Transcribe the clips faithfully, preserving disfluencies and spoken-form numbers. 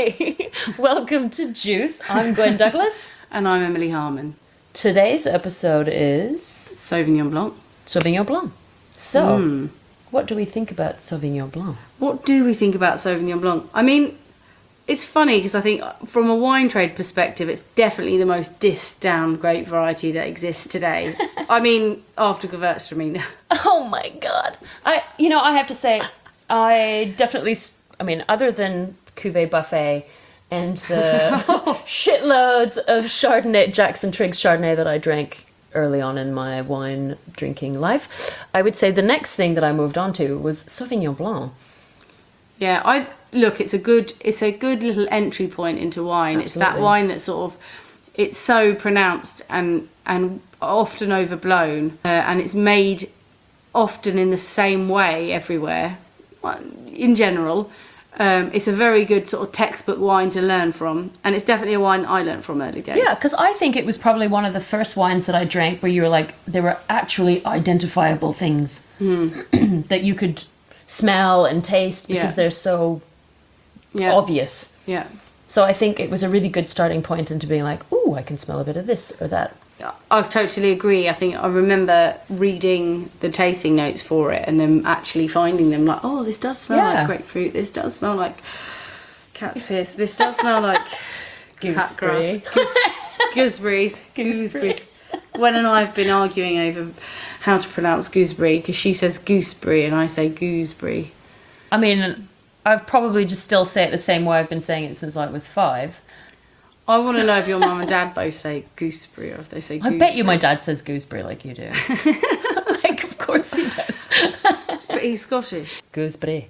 Hey, welcome to Juice. I'm Gwen Douglas. And I'm Emily Harmon. Today's episode is Sauvignon Blanc. Sauvignon Blanc. So, Mm. what do we think about Sauvignon Blanc? What do we think about Sauvignon Blanc? I mean, it's funny because I think from a wine trade perspective, it's definitely the most dissed down grape variety that exists today. I mean, after Gewürztraminer. Oh my god. I, you know, I have to say, I definitely, s- I mean, other than Cuvée Buffet and the shitloads of Chardonnay, Jackson Triggs Chardonnay that I drank early on in my wine drinking life, I would say the next thing that I moved on to was Sauvignon Blanc. Yeah, I look. It's a good. It's a good little entry point into wine. Absolutely. It's that wine that sort of, it's so pronounced and and often overblown, uh, and it's made often in the same way everywhere. Well, in general, um, it's a very good sort of textbook wine to learn from, and it's definitely a wine I learned from early days. Yeah, because I think it was probably one of the first wines that I drank where you were like, there were actually identifiable things that you could smell and taste because Yeah. they're so yeah, obvious. yeah. So I think it was a really good starting point into being like, ooh, I can smell a bit of this or that. I totally agree. I think I remember reading the tasting notes for it and then actually finding them like, oh, this does smell Yeah. like grapefruit. This does smell like cat's piss. This does smell like cat Gooseberry. grass. Goose, gooseberries. Gooseberry. Gooseberries. Gwen and I have been arguing over how to pronounce gooseberry because she says gooseberry and I say gooseberry. I mean, I've probably just still say it the same way I've been saying it since I was five. I want to know if your mum and dad both say gooseberry or if they say I gooseberry. bet you my dad says gooseberry like you do. Like, of course he does. But he's Scottish. Gooseberry.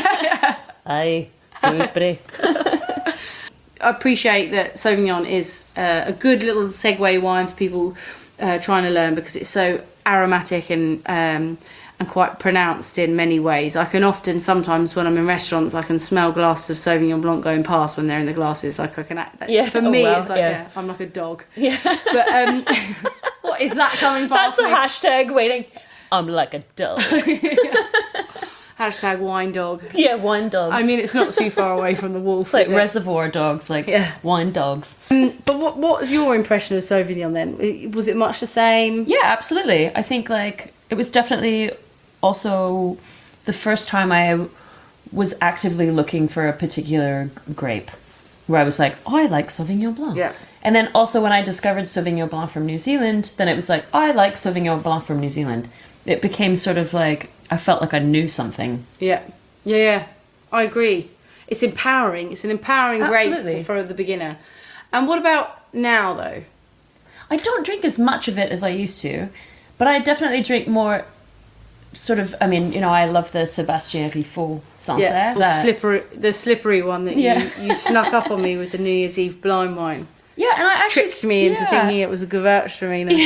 Aye, gooseberry. I appreciate that Sauvignon is uh, a good little segue wine for people uh, trying to learn because it's so aromatic and um, and quite pronounced in many ways. I can often, sometimes when I'm in restaurants, I can smell glasses of Sauvignon Blanc going past when they're in the glasses. Like I can act. That, Yeah. For Oh, me, wow. it's like Yeah. yeah, I'm like a dog. Yeah. But um, what is that coming That's past? a me? hashtag waiting. I'm like a dog. Hashtag wine dog. Yeah, wine dogs. I mean, it's not too far away from the wolf. it's like is it? reservoir dogs, like Yeah. wine dogs. Um, but what what was your impression of Sauvignon then? Was it much the same? Yeah, absolutely. I think like it was definitely also the first time I was actively looking for a particular grape where I was like, oh, I like Sauvignon Blanc. Yeah. And then also when I discovered Sauvignon Blanc from New Zealand, then it was like, oh, I like Sauvignon Blanc from New Zealand. It became sort of like, I felt like I knew something. Yeah, yeah, yeah. I agree. It's empowering. It's an empowering Absolutely. grape for the beginner. And what about now, though? I don't drink as much of it as I used to, but I definitely drink more sort of, I mean, you know, I love the Sébastien Riffaut Sancerre. Yeah, the that- slippery, the slippery one that Yeah. you, you snuck up on me with the New Year's Eve blind wine. Yeah, and I actually Tricked me into yeah. thinking it was a Gewürztraminer.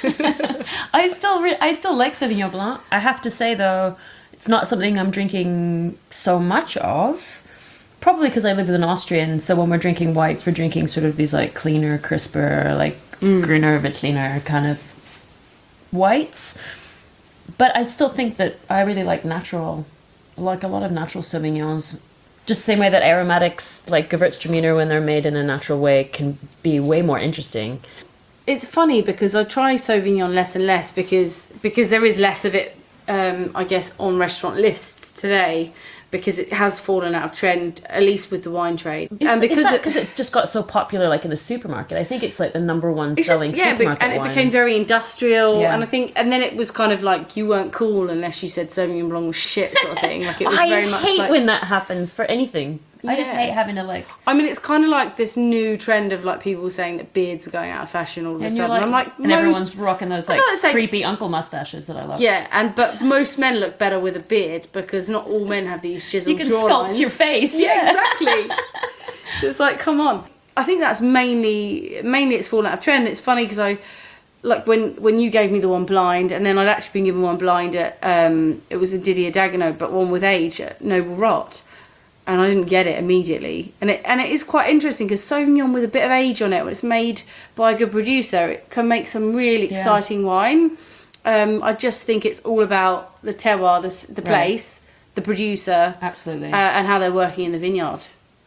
I still re- I still like Sauvignon Blanc. I have to say though, it's not something I'm drinking so much of. Probably because I live with an Austrian, so when we're drinking whites, we're drinking sort of these like cleaner, crisper, like Mm. grüner, cleaner kind of whites. But I still think that I really like natural, like a lot of natural Sauvignons. Just the same way that aromatics, like Gewürztraminer, when they're made in a natural way, can be way more interesting. It's funny because I try Sauvignon less and less because because there is less of it, um, I guess, on restaurant lists today because it has fallen out of trend, at least with the wine trade. Is, and because is that it- because it's just got so popular, like in the supermarket? I think it's like the number one It's selling just, yeah, but, supermarket and it wine. became very industrial, Yeah. and I think, and then it was kind of like you weren't cool unless you said Sauvignon Blanc was shit, sort of thing. Like it was I very much hate like. when that happens for anything. I just Yeah. hate having to like. I mean, it's kind of like this new trend of like people saying that beards are going out of fashion all of a And you're sudden. like, I'm like, and most, everyone's rocking those like know, it's like- creepy uncle mustaches that I love. yeah, and but most men look better with a beard because not all men have these chiseled You can jawlines. sculpt your face. Yeah, Yeah, exactly. So it's like, come on. I think that's mainly mainly it's fallen out of trend. It's funny because I like when when you gave me the one blind, and then I'd actually been given one blind at um it was a Didier Dagenot, but one with age at Noble Rot, and I didn't get it immediately. And it and it is quite interesting because Sauvignon with a bit of age on it, when it's made by a good producer, it can make some really Yeah. exciting wine. Um, I just think it's all about the terroir, the, s- the Right. place, the producer, absolutely. uh, and how they're working in the vineyard.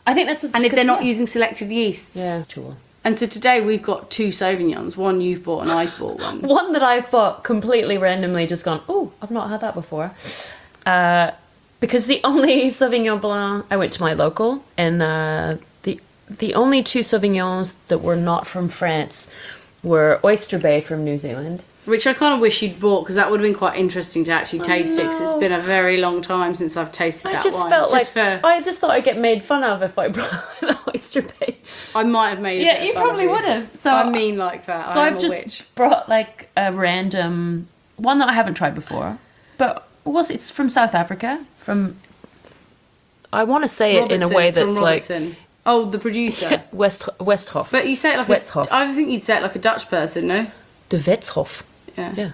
I think that's a, And if they're not yeah. using selected yeasts. yeah, sure. And so today we've got two Sauvignons. One you've bought and I've bought one. One that I've bought completely randomly, just gone, oh, I've not had that before. Uh, because the only Sauvignon Blanc, I went to my local, and uh, the the only two Sauvignons that were not from France were Oyster Bay from New Zealand. Which I kind of wish you'd bought, because that would have been quite interesting to actually taste it, because it's know. been a very long time since I've tasted I that just wine. felt Just like for, I just thought I'd get made fun of if I brought the Oyster Bay. I might have made a Yeah, bit of you fun of probably would have. So I mean like that. So I am I've a just witch. brought like a random one that I haven't tried before, but was it's from South Africa? From I want to say it in a Robertson, way it's from that's like Robertson. Oh, the producer. West Westhoff. But you say it like Wetshof. a, I think you'd say it like a Dutch person, no? The Wetshof. Yeah. Yeah.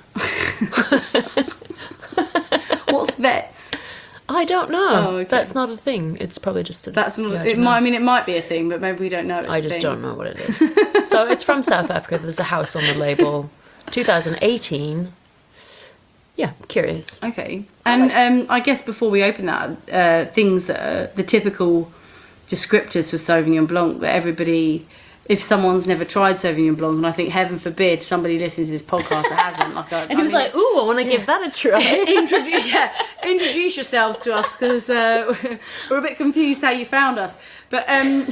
What's vets? I don't know. Oh, okay. That's not a thing. It's probably just a. That's not. yeah, I it don't might. I know. mean, it might be a thing, but maybe we don't know. It's I a just thing. don't know what it is. So it's from South Africa. There's a house on the label. twenty eighteen. Yeah, curious. Okay. And um, I guess before we open that, uh, things that are the typical descriptors for Sauvignon Blanc that everybody, if someone's never tried Sauvignon Blanc, and I think heaven forbid somebody listens to this podcast that hasn't, like, I, And he was like, "Ooh, I want to give that a try." introduce, yeah, introduce yourselves to us, because uh, we're a bit confused how you found us. But um,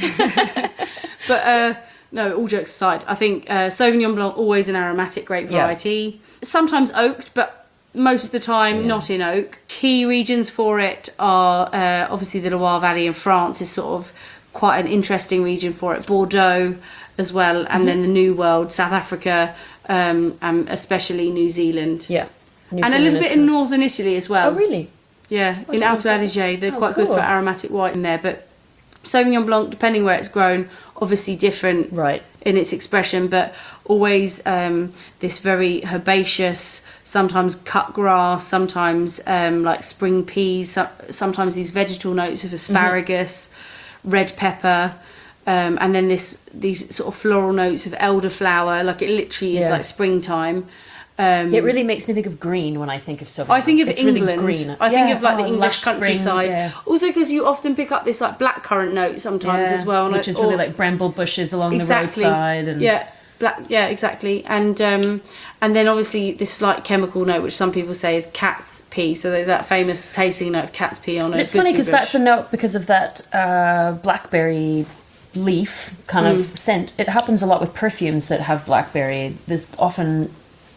but uh, no, all jokes aside, I think uh, Sauvignon Blanc always an aromatic grape Yeah. variety. Sometimes oaked, but most of the time Yeah. not in oak. Key regions for it are uh, obviously the Loire Valley in France is sort of quite an interesting region for it. Bordeaux as well, and Mm-hmm. then the New World, South Africa, um, and especially New Zealand. Yeah. New And a Zealand little is bit in the- northern Italy as well. Oh, really? Yeah, in don't Alto know. Adige, they're Oh, quite good cool. for aromatic white in there. But Sauvignon Blanc, depending where it's grown, obviously different Right. in its expression, but always um, this very herbaceous, sometimes cut grass, sometimes um, like spring peas, so- sometimes these vegetal notes of asparagus, red pepper. Um, and then this these sort of floral notes of elderflower, like it literally is Yeah. like springtime. Um, It really makes me think of green when I think of Sauvignon. I think of it's England. Really green. I think Yeah. of like the Oh, English lush spring, countryside. yeah. Also, because you often pick up this like blackcurrant note sometimes Yeah, as well, and which is or- really like bramble bushes along exactly. the roadside. And Yeah, black. Yeah, exactly. And um, and then obviously this slight chemical note, which some people say is cat's pee. So there's that famous tasting note of cat's pee on But a it's funny gooseberry because that's a bush. note because of that uh, blackberry leaf kind of Mm. scent. It happens a lot with perfumes that have blackberry. This often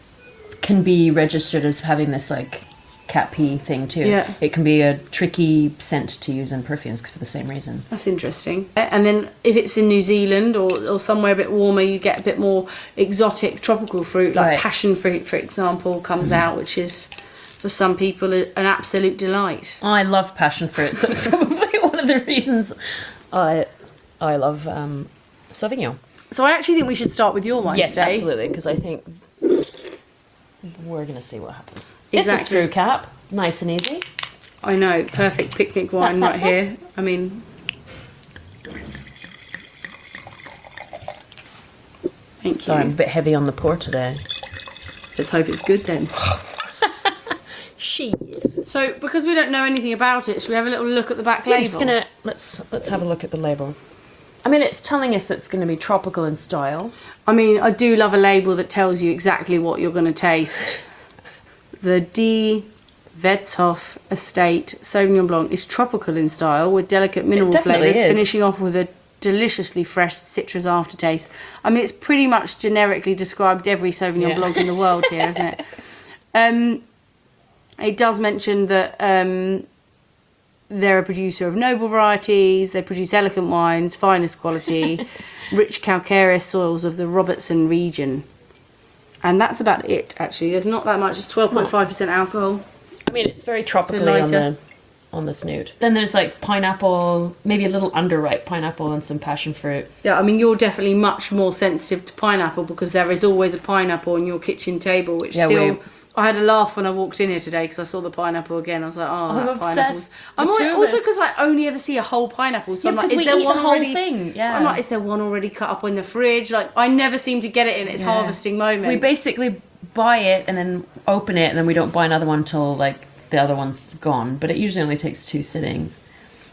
can be registered as having this like cat pee thing too. Yeah. It can be a tricky scent to use in perfumes for the same reason. That's interesting. And then if it's in New Zealand or, or somewhere a bit warmer, you get a bit more exotic tropical fruit, like Right. passion fruit, for example, comes out, which is for some people a- an absolute delight. I love passion fruit, so it's probably one of the reasons I I love um, Sauvignon. So I actually think we should start with your wine Yes, today. absolutely, because I think we're going to see what happens. It's Exactly. a screw cap, nice and easy. I know, perfect picnic wine snap, right snap. here. I mean, thank Sorry, I'm a you. bit heavy on the pour today. Let's hope it's good then. She. So, because we don't know anything about it, should we have a little look at the back I'm label? just gonna let's let's have a look at the label. I mean, it's telling us it's going to be tropical in style. I mean, I do love a label that tells you exactly what you're going to taste. The D. Wetshof Estate Sauvignon Blanc is tropical in style with delicate mineral definitely flavours, is. finishing off with a deliciously fresh citrus aftertaste. I mean, it's pretty much generically described every Sauvignon Yeah. Blanc in the world here, isn't it? Um, it does mention that um, they're a producer of noble varieties, they produce elegant wines, finest quality, rich calcareous soils of the Robertson region. And that's about it, actually. There's not that much. It's twelve point five percent alcohol. I mean, it's very tropically lighter. on the on the snoot. Then there's like pineapple, maybe a little underripe pineapple and some passion fruit. Yeah, I mean, you're definitely much more sensitive to pineapple because there is always a pineapple on your kitchen table, which Yeah, still... we- I had a laugh when I walked in here today because I saw the pineapple again. I was like, oh, I'm that pineapple. obsessed. I'm The always, two of also us. because I only ever see a whole pineapple. So Yeah, I'm like, 'cause is we there eat one the whole already? thing, yeah. I'm like, is there one already cut up in the fridge? Like, I never seem to get it in its Yeah. harvesting moment. We basically buy it and then open it, and then we don't buy another one until like the other one's gone. But it usually only takes two sittings.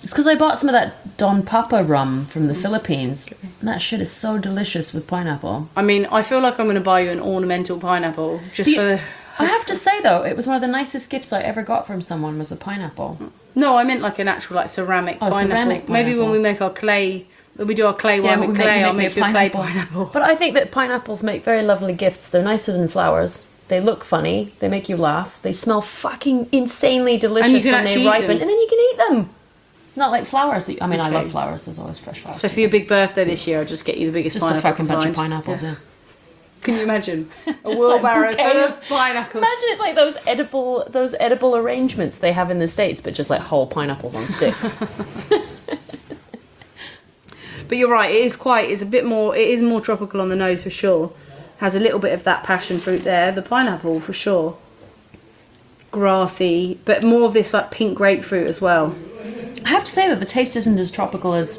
It's because I bought some of that Don Papa rum from the Philippines. And that shit is so delicious with pineapple. I mean, I feel like I'm going to buy you an ornamental pineapple just The- for the... I have to say though, it was one of the nicest gifts I ever got from someone was a pineapple. No, I meant like an actual like ceramic Oh, pineapple. ceramic Maybe when pineapple. we make our clay, when we do our clay wine but with make- clay, make I'll me a make you a clay pineapple. But I think that pineapples make very lovely gifts. They're nicer than flowers. They look funny. They make you laugh. They smell fucking insanely delicious And you can when actually they eat ripen, them. and then you can eat them. Not like flowers. That, I mean, I Okay. love flowers. There's always fresh flowers. So for your big birthday this year, I'll just get you the biggest just a pineapple. fucking I can bunch of find. pineapples. Yeah. Yeah. Can you imagine a Just like wheelbarrow bouquet full of- of pineapples? Imagine it's like those edible those edible arrangements they have in the States, but just like whole pineapples on sticks. But you're right. It is quite. It's a bit more. It is more tropical on the nose for sure. Has a little bit of that passion fruit there. The pineapple for sure. Grassy, but more of this like pink grapefruit as well. I have to say that the taste isn't as tropical as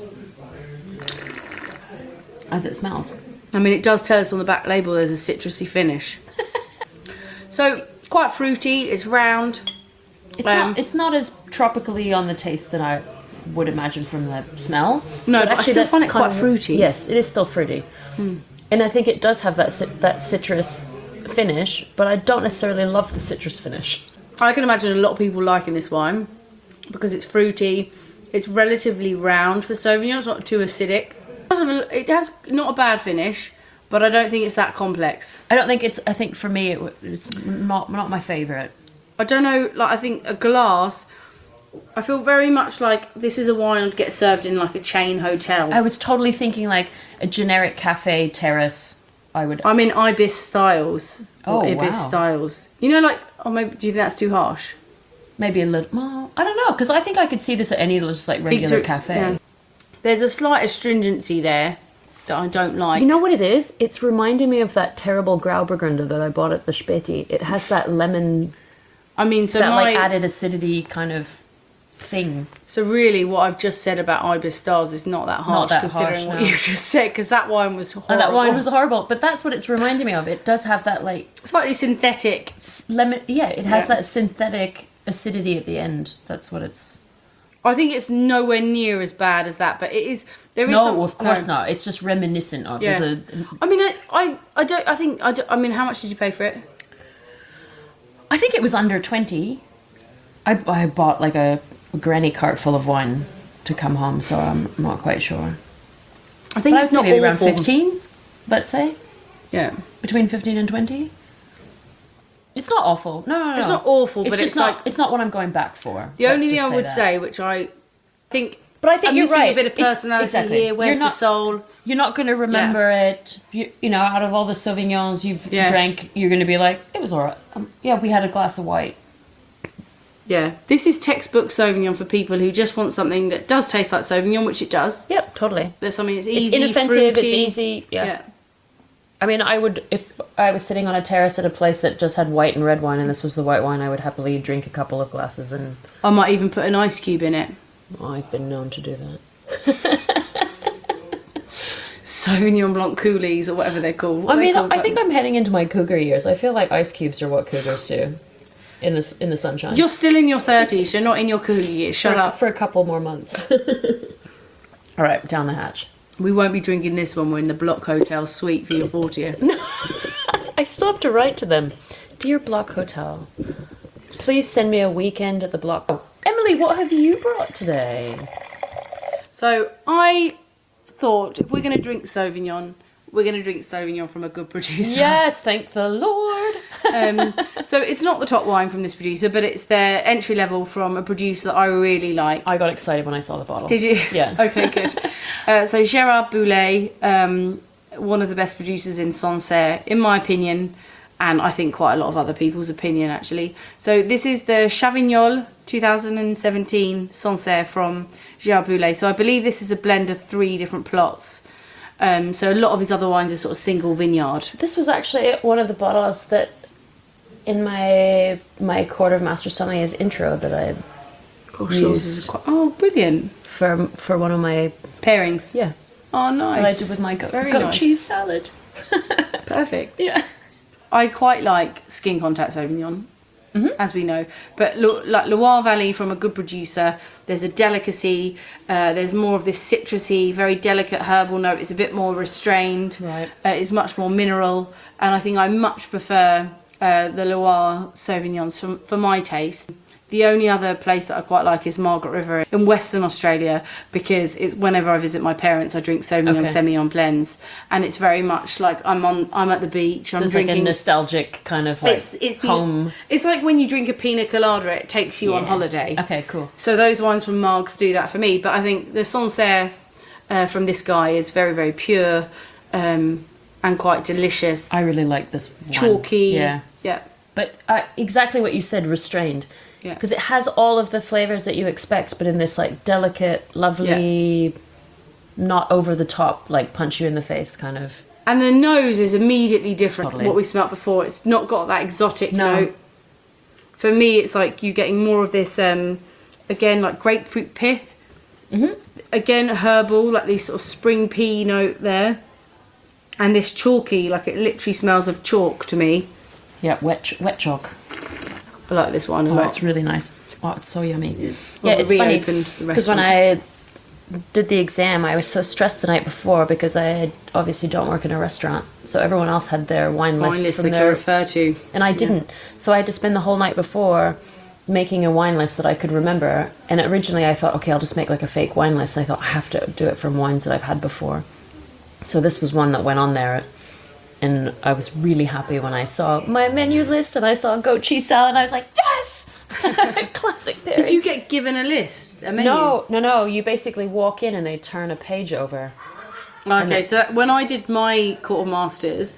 as it smells. I mean, it does tell us on the back label there's a citrusy finish. So quite fruity. It's round. It's Um, not. It's not as tropically on the taste that I would imagine from the smell. No, but I actually still that's find it kind quite of- fruity. Yes, it is still fruity, and I think it does have that cit- that citrus finish. But I don't necessarily love the citrus finish. I can imagine a lot of people liking this wine because it's fruity. It's relatively round for Sauvignon. It's not too acidic. It has not a bad finish, but I don't think it's that complex. I don't think it's. I think for me, it, w- it's not not my favorite. I don't know. Like I think a glass. I feel very much like this is a wine to get served in like a chain hotel. I was totally thinking like a generic cafe terrace. I would. I'm in Ibis Styles. Or Oh, Ibis wow. Styles. You know, like, oh, maybe, do you think that's too harsh? Maybe a little. Well, I don't know because I think I could see this at any just like regular Pizza, cafe. yeah. There's a slight astringency there that I don't like. You know what it is? It's reminding me of that terrible Grauburgunder that I bought at the Späti. It has that lemon, I mean, so that my, like added acidity kind of thing. so really what I've just said about Ibis Styles is not that harsh that considering harsh, what no. you just said, because that wine was horrible. And that wine was horrible, but that's what it's reminding me of. It does have that like slightly synthetic. s- lemon. Yeah, it has Yeah. that synthetic acidity at the end. That's what it's. I think it's nowhere near as bad as that, but it is. There is No, some, of course no. not. It's just reminiscent of. Yeah. There's a, I mean, I, I, I don't. I think. I, don't, I mean, how much did you pay for it? I think it was under twenty. I, I bought like a, a granny cart full of wine to come home, so I'm not quite sure. I think But it's I'd say not maybe around awful. fifteen, let's say. Yeah, Between fifteen and twenty. It's not awful. No, no, no. it's not awful, It's but just it's not. like it's not what I'm going back for. the Let's only thing just I would that. say, which I think. But I think I'm you're missing right. a bit of It's- personality exactly. here. Where's You're not, the soul? You're not going to remember it. You, you know, out of all the Sauvignons you've Yeah. drank, you're going to be like, it was alright. Um, yeah, we had a glass of white. Yeah, this is textbook Sauvignon for people who just want something that does taste like Sauvignon, which it does. Yep, totally. There's something that's easy, It's inoffensive. fruity. It's easy. Yeah. Yeah. I mean, I would if I was sitting on a terrace at a place that just had white and red wine, and this was the white wine. I would happily drink a couple of glasses, and I might even put an ice cube in it. I've been known to do that. Sauvignon Blanc coolies or whatever they're called. What I are they mean, called? I think I'm heading into my cougar years. I feel like ice cubes are what cougars do in the s- in the sunshine. You're still in your thirties. You're not in your coolie years. Shut for, up. for a couple more months. All right, down the hatch. We won't be drinking this when we're in the Block Hotel suite for your fortieth. I still have to write to them. Dear Block Hotel, please send me a weekend at the Block. Oh, Emily, what have you brought today? So I thought if we're going to drink Sauvignon, we're going to drink Sauvignon from a good producer. Yes, thank the Lord. Um, so it's not the top wine from this producer, but it's their entry level from a producer that I really like. I got excited when I saw the bottle. Did you? Yeah. Okay, good. Uh, so Gérard Boulet, um, one of the best producers in Sancerre, in my opinion, and I think quite a lot of other people's opinion actually. So this is the Chavignol twenty seventeen Sancerre from Gérard Boulet. So I believe this is a blend of three different plots. Um, so a lot of his other wines are sort of single vineyard. This was actually one of the bottles that in my my Court of Master Sommelier's intro that I Gosh, yours is quite, oh, brilliant. for for one of my Pairings. yeah Oh, nice. that I did with my goat, Very goat nice. cheese salad. Perfect. Yeah. I quite like Skin Contact Sauvignon. as we know. But Lo- like Loire Valley, from a good producer, there's a delicacy. Uh, there's more of this citrusy, very delicate herbal note. It's a bit more restrained. Right. Uh, it's much more mineral, and I think I much prefer uh, the Loire Sauvignons for, for my taste. The only other place that I quite like is Margaret River in Western Australia, because it's whenever I visit my parents, I drink Sauvignon Okay. Semillon blends, and it's very much like I'm on, I'm at the beach, I'm It's drinking. like a nostalgic kind of like it's it's the, home. It's like when you drink a pina colada, it takes you on Yeah. holiday. Okay, cool. So those wines from Margs do that for me. But I think the Sancerre uh, from this guy is very, very pure um, and quite delicious. I really like this one. Chalky. Yeah. Yeah. But uh, exactly what you said, restrained. Yeah. Because it has all of the flavors that you expect, but in this like delicate, lovely, not over the top, like punch you in the face kind of. And the nose is immediately different Totally. from what we smelt before. It's not got that exotic No. note. For me, it's like you getting more of this, um, again, like grapefruit pith. Mm-hmm. Again, herbal, like this sort of spring pea note there. And this chalky, like it literally smells of chalk to me. Yeah, wet ch- wet chalk. I like this one a Oh, lot. it's really nice. Oh, it's so yummy. Yeah, Well, we it's funny reopened the because when restaurant. I did the exam, I was so stressed the night before because I obviously don't work in a restaurant, so everyone else had their wine list Wine list from they can their, refer to. and I didn't. So I had to spend the whole night before making a wine list that I could remember. And originally I thought, okay, I'll just make like a fake wine list. And I thought I have to do it from wines that I've had before. So this was one that went on there. And I was really happy when I saw my menu list and I saw goat cheese salad and I was like, yes! Classic Perry. Did you get given a list? A menu? No, no, no. You basically walk in and they turn a page over. Okay, so when I did my quarter masters,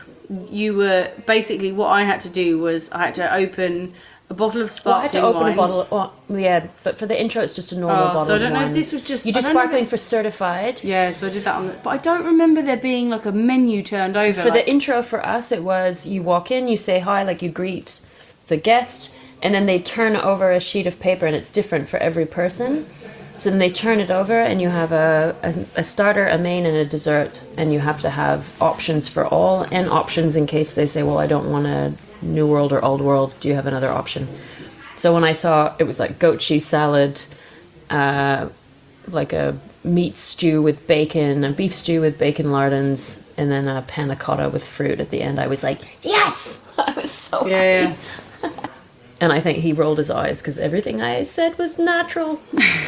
you were basically what I had to do was I had to open a bottle of Well, I had sparkling to open wine. a bottle. Well, yeah, but for the intro, it's just a normal Oh, bottle. so I of don't know if wine. this was just- You do I don't know sparkling if- for certified. Yeah, so I did that on. The, but I don't remember there being like a menu turned over. For like, the intro for us, it was you walk in, you say hi, like you greet the guest, and then they turn over a sheet of paper, and it's different for every person. So then they turn it over, and you have a, a, a starter, a main, and a dessert, and you have to have options for all, and options in case they say, well, I don't want a New World or Old World. Do you have another option? So when I saw it was like goat cheese salad, uh, like a meat stew with bacon, a beef stew with bacon lardons, and then a panna cotta with fruit at the end, I was like, yes! I was so yeah, happy. yeah. And I think he rolled his eyes because everything I said was natural.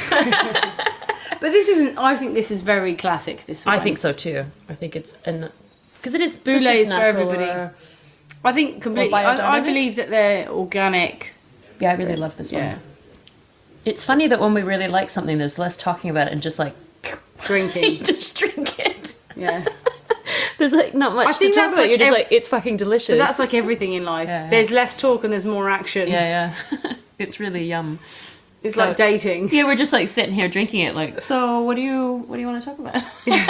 But this isn't. I think this is very classic. This one. I think so too. I think it's an because it is Boulé this is for natural everybody. or- I think completely. Or I, I biodynamic? believe that they're organic. yeah, I really love this Yeah. one. It's funny that when we really like something, there's less talking about it and just like you Drinking. just drink it. Yeah. There's like not much I think to talk that's about. like You're just ev- like it's fucking delicious. But that's like everything in life. Yeah, yeah. There's less talk and there's more action. yeah, yeah. It's really yum. It's So- like dating. Yeah, we're just like sitting here drinking it. Like, so what do you what do you want to talk about?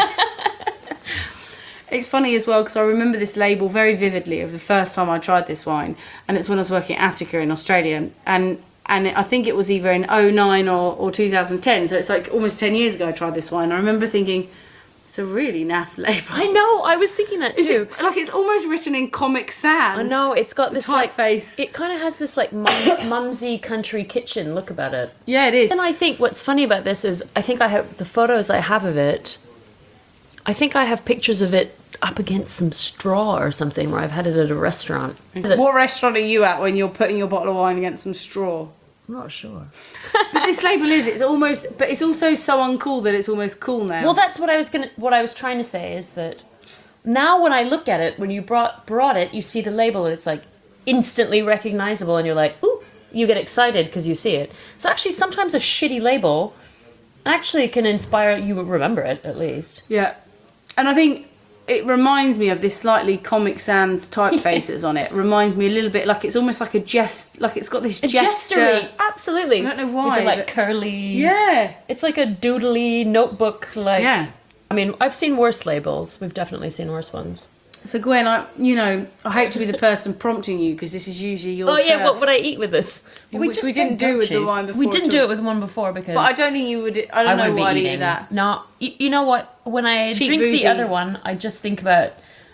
It's funny as well because I remember this label very vividly of the first time I tried this wine, and it's when I was working at Attica in Australia, and and I think it was either in oh nine or, or two thousand ten, so it's like almost ten years ago I tried this wine. I remember thinking, it's a really naff label. I know. I was thinking that Is too. it, like it's almost written in Comic Sans. I know it's got this like typeface. It kind of has this like mum, mumsy country kitchen look about it. Yeah, it is. And I think what's funny about this is I think I have the photos I have of it. I think I have pictures of it up against some straw or something where I've had it at a restaurant. What restaurant are you at when you're putting your bottle of wine against some straw? I'm not sure. But this label is, it's almost, but it's also so uncool that it's almost cool now. Well, that's what I was gonna. What I was trying to say is that now when I look at it, when you brought brought it, you see the label and it's like instantly recognizable, and you're like, ooh, you get excited because you see it. So actually, sometimes a shitty label actually can inspire you to remember it at least. Yeah. And I think it reminds me of this slightly Comic Sans typefaces on it. Reminds me a little bit like it's almost like a jest, like it's got this A jester. jestery, absolutely. I don't know With why, the, like but- curly. Yeah. It's like a doodly notebook. Like. Yeah. I mean, I've seen worse labels. We've definitely seen worse ones. So Gwen, I, you know, I hate to be the person prompting you because this is usually your Oh yeah, turf. what would I eat with this? Which just we said didn't do with the goat cheese. wine before We didn't at do all. it with one before because But I don't think you would. I don't I know wouldn't be why I'd eating. eat that. No, you, you know what? When I Cheap drink boozy. the other one, I just think about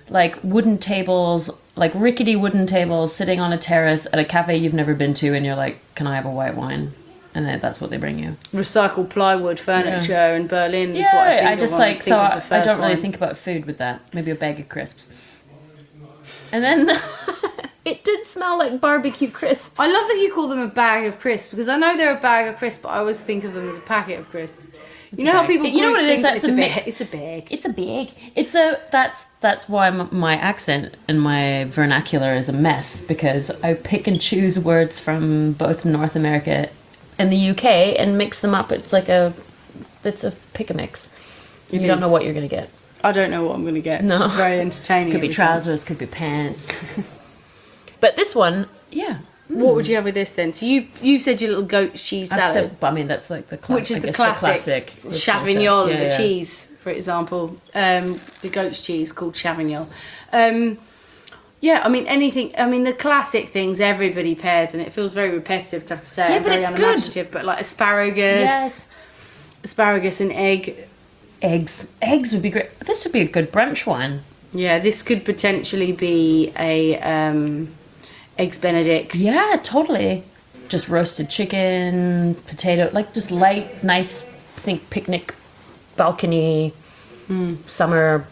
like wooden tables, like rickety wooden tables sitting on a terrace at a cafe you've never been to, and you're like, can I have a white wine? And then that's what they bring you. Recycled plywood furniture Yeah. in Berlin is Yeah, what I think I just of when like, think so of I, the first I don't really one. think about food with that. Maybe a bag of crisps. And then it did smell like barbecue crisps. I love that you call them a bag of crisps, because I know they're a bag of crisps, but I always think of them as a packet of crisps. You know a how bag. people You know group what it is? things- That's it's a a mi- bag. It's a bag. It's a big. It's a that's that's why m- my accent and my vernacular is a mess, because I pick and choose words from both North America and the U K and mix them up. It's like a it's a pick a mix. It You don't is. know what you're gonna get. I don't know what I'm going to get. No. It's just very entertaining. Could be every time. trousers, could be pants. But this one, yeah. What would you have with this then? So you've you've said your little goat cheese I'd salad, say- I mean, that's like the classic. which is I the guess classic, the classic Chavignon, Yeah, the yeah. cheese, for example, um, the goat's cheese called Chavignon. Um, yeah, I mean anything. I mean the classic things everybody pairs, and it feels very repetitive to have to say. Yeah, it, but very it's good. unimaginative. But like asparagus, Yes. asparagus and egg. Eggs. Eggs would be great. This would be a good brunch one. Yeah, this could potentially be a um, eggs Benedict. Yeah, totally. Just roasted chicken, potato, like just light, nice, think picnic, balcony, summer,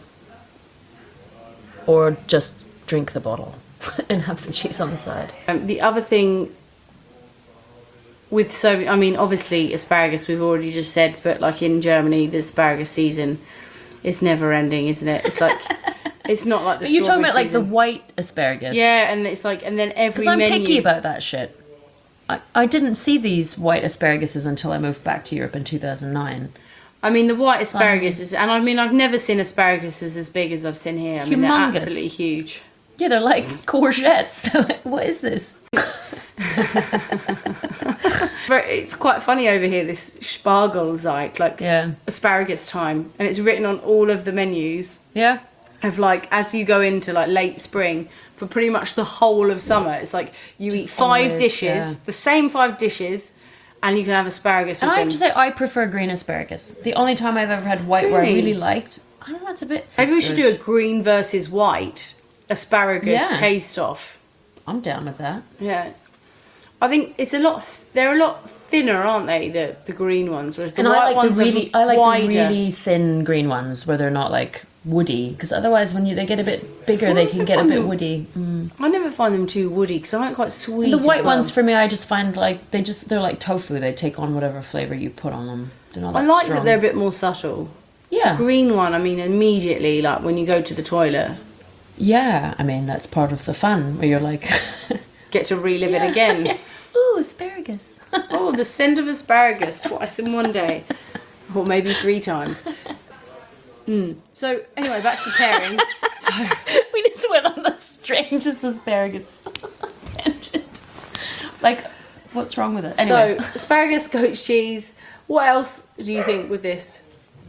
or just drink the bottle and have some cheese on the side. Um, the other thing with so I mean obviously asparagus we've already just said, but like in Germany the asparagus season is never ending, isn't it? It's like it's not like the But you're talking strawberry about like the season. white asparagus. Yeah, and it's like and then every Because I'm menu picky about that shit. I, I didn't see these white asparaguses until I moved back to Europe in two thousand nine. I mean the white asparagus is and I mean I've never seen asparaguses as big as I've seen here. I mean they're Humongous. absolutely huge. Yeah, they're like courgettes. They're like, what is this? Very- It's quite funny over here, this Spargelzeit, like Yeah. asparagus time, and it's written on all of the menus. Yeah. Of like as you go into like late spring for pretty much the whole of summer, it's like you Just eat five always, dishes, yeah. the same five dishes, and you can have asparagus with And I them. have to say, I prefer green asparagus. The only time I've ever had white where I Really? really liked, I don't know, it's a bit. Maybe we should do a green versus white asparagus Yeah. taste off. I'm down with that. Yeah, I think it's a lot. They're a lot thinner, aren't they? The the green ones, whereas the And white I like ones the really, are I like wider. the really thin green ones where they're not like woody, because otherwise, when you they get a bit bigger, they can get a bit woody. Mm. I never find them too woody because I like quite sweet. The as white well. ones for me, I just find like they just they're like tofu. They take on whatever flavor you put on them. They're not I that like strong. that they're a bit more subtle. yeah, Green one, I mean, immediately, like when you go to the toilet, yeah. I mean, that's part of the fun where you're like, get to relive it again. ooh, asparagus. Oh, the scent of asparagus twice in one day, or maybe three times. Mm. So anyway, back to the pairing. So We just went on the strangest asparagus tangent. Like, what's wrong with it? Anyway, so asparagus, goat's cheese. What else do you think with this?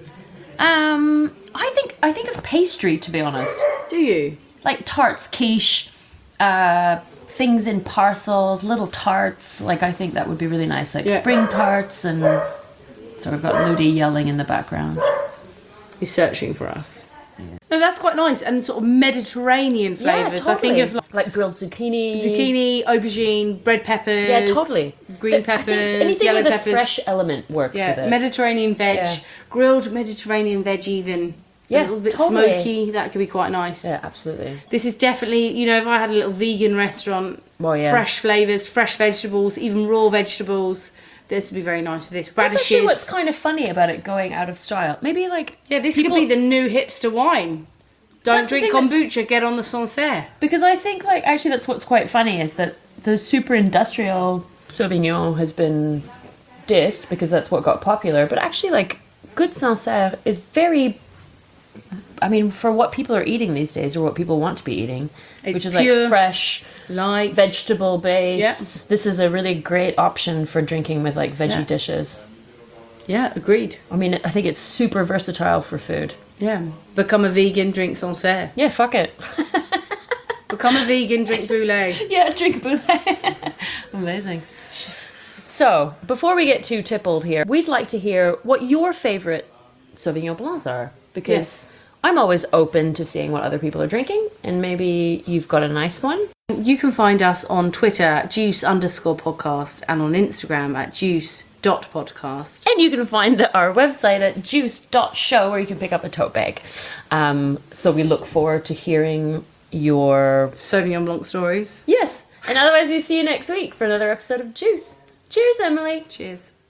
um, I think I think of pastry, to be honest. Do you? Like tarts, quiche, uh, things in parcels, little tarts. Like I think that would be really nice, like Yeah. spring tarts. And so we've got Ludi yelling in the background. He's searching for us. No, that's quite nice and sort of Mediterranean flavours. I think of like like grilled zucchini, zucchini, aubergine, red peppers. Yeah, totally. Green But I think peppers, anything yellow with peppers. a fresh element works Yeah, with it. Mediterranean veg, Yeah. grilled Mediterranean veg, even. Yeah, a little bit totally. smoky. That could be quite nice. yeah, absolutely. This is definitely, you know, if I had a little vegan restaurant, Well, yeah. fresh flavours, fresh vegetables, even raw vegetables, this would be very nice with this. That's actually Radishes. what's kind of funny about it going out of style. Maybe like Yeah, this people- could be the new hipster wine. Don't That's the drink thing that's- kombucha, get on the Sancerre. because I think like actually that's what's quite funny is that the super industrial Sauvignon has been dissed because that's what got popular, but actually like good Sancerre is very. I mean, for what people are eating these days, or what people want to be eating, It's which is pure, like fresh, Light. vegetable based. Yeah. This is a really great option for drinking with like veggie Yeah. dishes. Yeah, agreed. I mean, I think it's super versatile for food. Yeah. Become a vegan, drink Sancerre. Yeah, fuck it. Become a vegan, drink Boulet. Yeah, drink boulet. Amazing. So, before we get too tippled here, we'd like to hear what your favourite Sauvignon Blancs are. Because Yes. I'm always open to seeing what other people are drinking, and maybe you've got a nice one. You can find us on Twitter at juice underscore podcast and on Instagram at juice dot podcast. And you can find our website at juice dot show, where you can pick up a tote bag. Um, so we look forward to hearing your... Sauvignon Blanc stories. Yes. And otherwise, we see you next week for another episode of Juice. Cheers, Emily. Cheers.